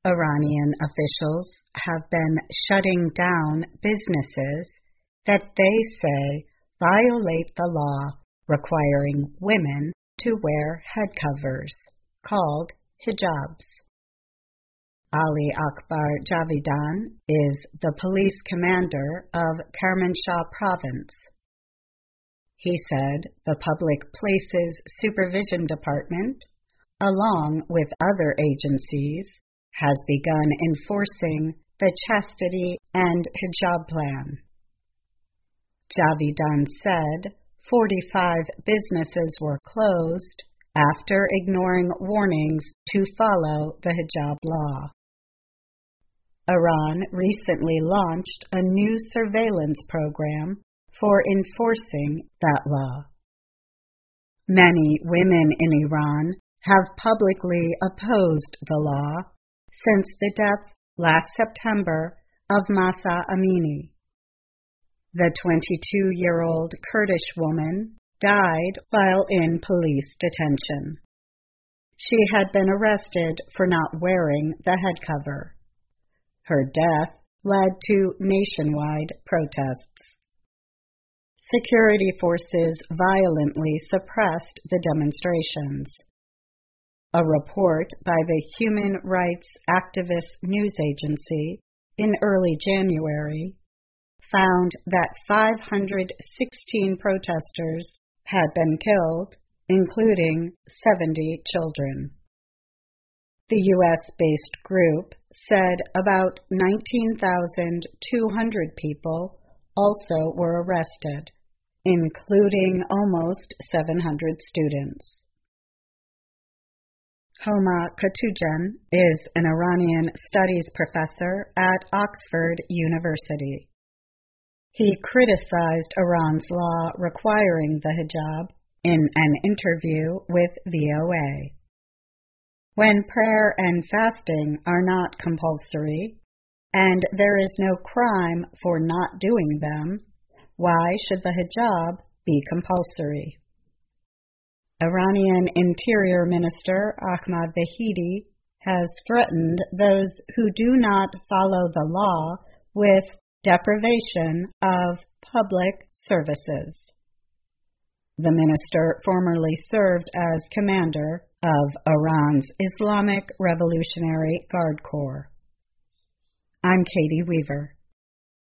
Iranian officials have been shutting down businesses that they say violate the law requiring women to wear head covers, called hijabs. Ali Akbar Javidan is the police commander of Kermanshah province. He said the Public Places Supervision Department, along with other agencies, has begun enforcing the Chastity and Hijab Plan. Javidan said 45 businesses were closed after ignoring warnings to follow the hijab law. Iran recently launched a new surveillance program for enforcing that law. Many women in Iran have publicly opposed the law since the death last September of Mahsa Amini. The 22-year-old Kurdish woman died while in police detention. She had been arrested for not wearing the head cover. Her death led to nationwide protests. Security forces violently suppressed the demonstrations. A report by the Human Rights Activist News Agency in early January found that 516 protesters had been killed, including 70 children. The U.S.-based group said about 19,200 people also were arrested, including almost 700 students. Homa Katujan is an Iranian studies professor at Oxford University. He criticized Iran's law requiring the hijab in an interview with VOA. When prayer and fasting are not compulsory, and there is no crime for not doing them, why should the hijab be compulsory? Iranian Interior Minister Ahmad Vahidi has threatened those who do not follow the law with deprivation of public services. The minister formerly served as commander of Iran's Islamic Revolutionary Guard Corps. I'm Katie Weaver.